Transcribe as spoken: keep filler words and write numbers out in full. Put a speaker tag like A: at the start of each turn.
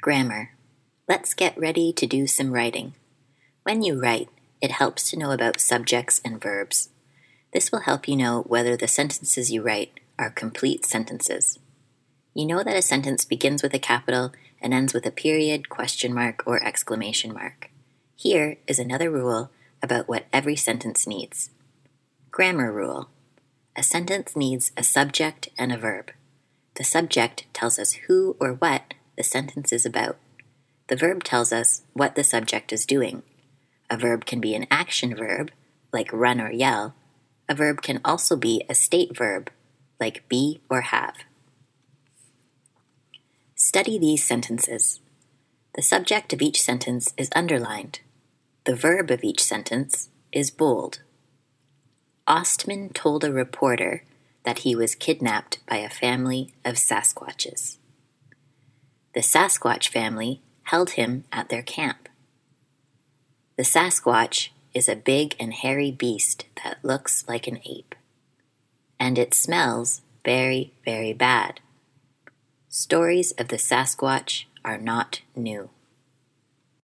A: Grammar. Let's get ready to do some writing. When you write, it helps to know about subjects and verbs. This will help you know whether the sentences you write are complete sentences. You know that a sentence begins with a capital and ends with a period, question mark, or exclamation mark. Here is another rule about what every sentence needs. Grammar rule. A sentence needs a subject and a verb. The subject tells us who or what the sentence is about. The verb tells us what the subject is doing. A verb can be an action verb, like run or yell. A verb can also be a state verb, like be or have. Study these sentences. The subject of each sentence is underlined. The verb of each sentence is bold. Ostman told a reporter that he was kidnapped by a family of Sasquatches. The Sasquatch family held him at their camp. The Sasquatch is a big and hairy beast that looks like an ape. And it smells very, very bad. Stories of the Sasquatch are not new.